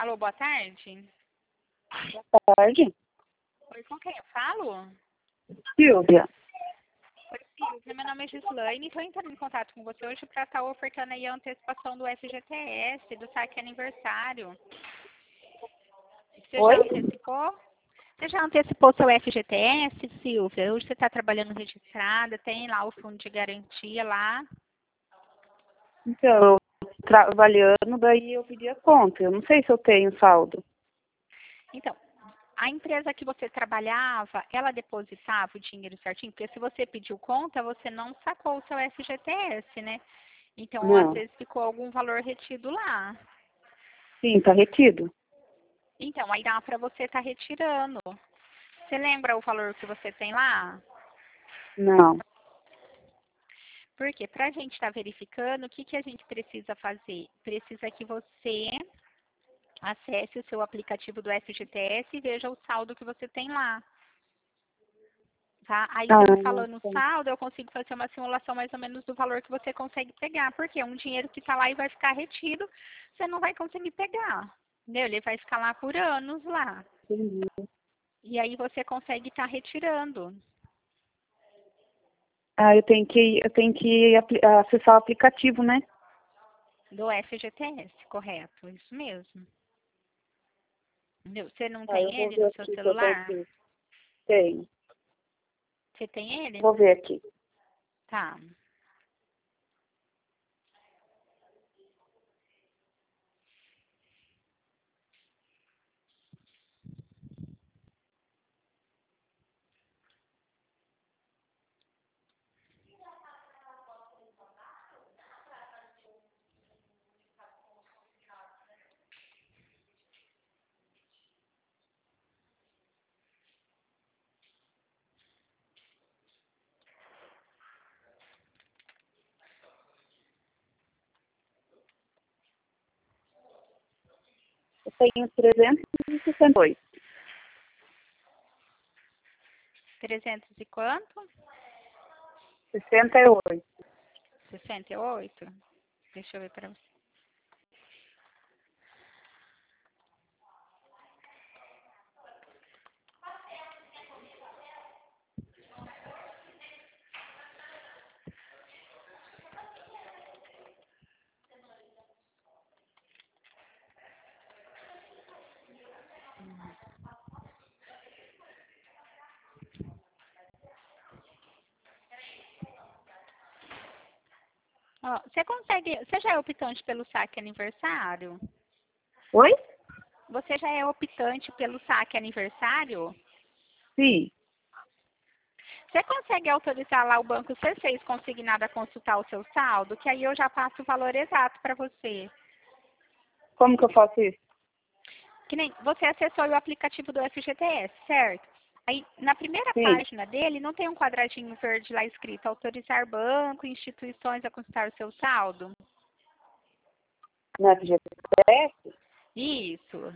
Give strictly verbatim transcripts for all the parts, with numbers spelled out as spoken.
Alô, boa tarde. Boa tarde. Oi, com quem eu falo? Silvia. Oi, Silvia, meu nome é Gislaine. Estou entrando em contato com você hoje para estar ofertando aí a antecipação do F G T S, do saque aniversário. Você Oi? já antecipou? Você já antecipou seu F G T S, Silvia? Hoje você está trabalhando registrada, tem lá o fundo de garantia lá. Então, eu trabalhando, daí eu pedi a conta. Eu não sei se eu tenho saldo. Então, a empresa que você trabalhava, ela depositava o dinheiro certinho? Porque se você pediu conta, você não sacou o seu F G T S, né? Então, às Não. vezes ficou algum valor retido lá. Sim, tá retido. Então, aí dá para você estar retirando. Você lembra o valor que você tem lá? Não. Porque para a gente estar verificando, o que, que a gente precisa fazer? Precisa que você acesse o seu aplicativo do F G T S e veja o saldo que você tem lá. Tá? Aí, Ah, você me falando o tá. saldo, eu consigo fazer uma simulação mais ou menos do valor que você consegue pegar. Porque é um dinheiro que está lá e vai ficar retido, você não vai conseguir pegar. Entendeu? Ele vai ficar lá por anos lá. Entendi. E aí você consegue estar retirando. Ah, eu tenho que, eu tenho que apli- acessar o aplicativo, né? Do F G T S, correto. Isso mesmo. Entendeu? Você não Ah, eu tem vou ele ver no seu aqui se eu celular? consigo. Tenho. Você tem ele? Vou ver aqui. Tá. Eu tenho trezentos e sessenta e oito. trezentos e quanto? sessenta e oito. sessenta e oito? Deixa eu ver para você. Ó, você consegue. Você já é optante pelo saque aniversário? Oi? Você já é optante pelo saque aniversário? Sim. Você consegue autorizar lá o banco C seis consignado a consultar o seu saldo? Que aí eu já passo o valor exato para você. Como que eu faço isso? Que nem você acessou o aplicativo do F G T S, certo? Aí, na primeira Sim. página dele, não tem um quadradinho verde lá escrito autorizar banco e instituições a consultar o seu saldo? Na F G T S? Isso.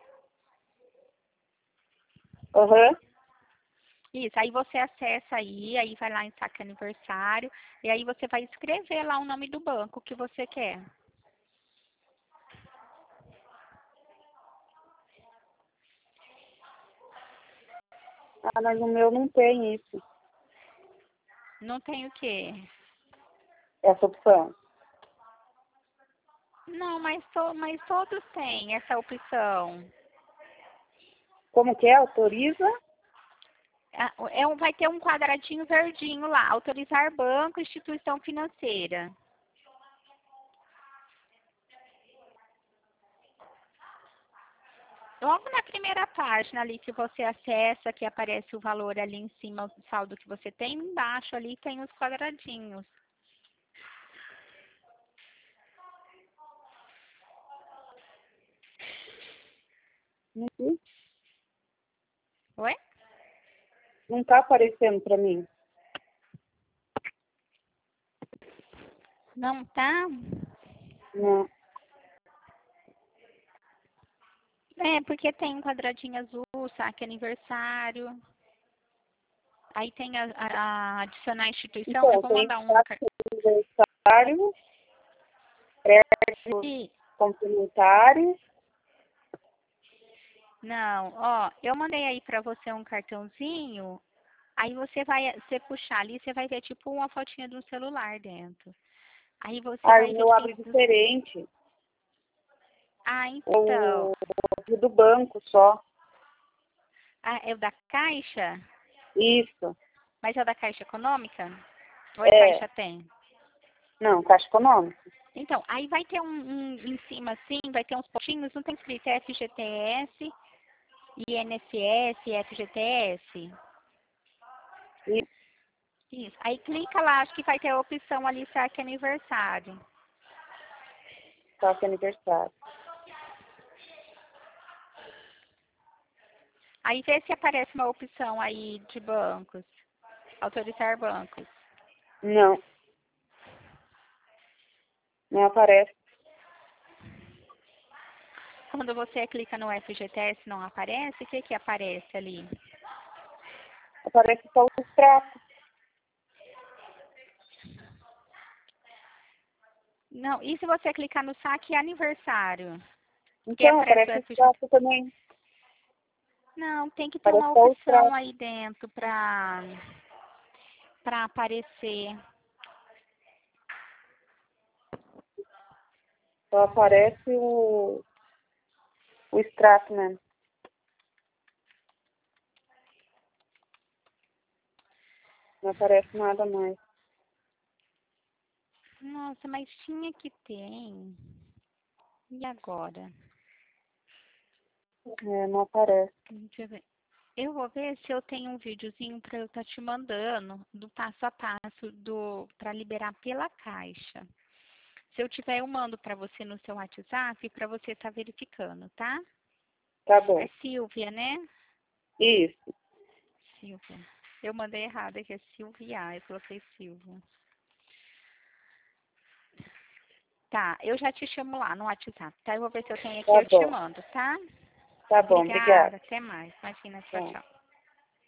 Aham. Isso. Aí você acessa aí, aí vai lá em saque aniversário, e aí você vai escrever lá o nome do banco que você quer. Ah, mas no meu não tem isso. Não tem o quê? Essa opção. Não, mas, to, mas todos têm essa opção. Como que é? Autoriza? Ah, É um, vai ter um quadradinho verdinho lá, autorizar banco, instituição financeira. Logo na primeira página ali que você acessa, que aparece o valor ali em cima, o saldo que você tem, embaixo ali tem os quadradinhos. Uhum. Oi? Não tá aparecendo pra mim. Não tá? Não. É, porque tem um quadradinho azul, saque aniversário. Aí tem a, a- a adicionar instituição. Eu Então, vou tem mandar um. car- saque aniversário, crédito E complementar, Não, ó, eu mandei aí pra você um cartãozinho, aí você vai, você puxar ali, você vai ver tipo uma fotinha de um celular dentro. Aí você Ah, vai o ver meu que abre tem... diferente. Ah, então, O, o do banco só. ah, é o da Caixa? Isso. Mas é o da Caixa Econômica? Ou é É. Caixa Tem? Não, Caixa Econômica. Então, aí vai ter um, um em cima assim, vai ter uns pontinhos, não tem escrito F G T S, I N S S, F G T S? E Isso. Aí clica lá, acho que vai ter a opção ali, saque aniversário. saque aniversário. Aí vê se aparece uma opção aí de bancos, autorizar bancos. Não, não aparece. Quando você clica no F G T S não aparece, o que que aparece ali? Aparece só o extrato. Não, e se você clicar no saque aniversário? Que Então, aparece o aparece o F G T S? extrato também. Não, tem que ter Aparece uma só o opção extrato. aí dentro para para aparecer. Só aparece o, o extrato mesmo. Não aparece nada mais. Nossa, mas tinha que ter, hein? E agora? É, não aparece. Deixa eu ver. Eu vou ver se eu tenho um videozinho para eu estar te mandando do passo a passo do para liberar pela Caixa. Se eu tiver, eu mando para você no seu WhatsApp para você estar verificando, tá? Tá É bom. Silvia, né? Isso. Silvia. Eu mandei errado aqui, é Silvia. Eu coloquei Silvia. Tá, eu já te chamo lá no WhatsApp, tá? Eu vou ver se eu tenho aqui, Tá eu te bom. mando, tá? Tá bom, obrigada. Obrigada, até mais. Imagina, tchau, Tchau. tchau.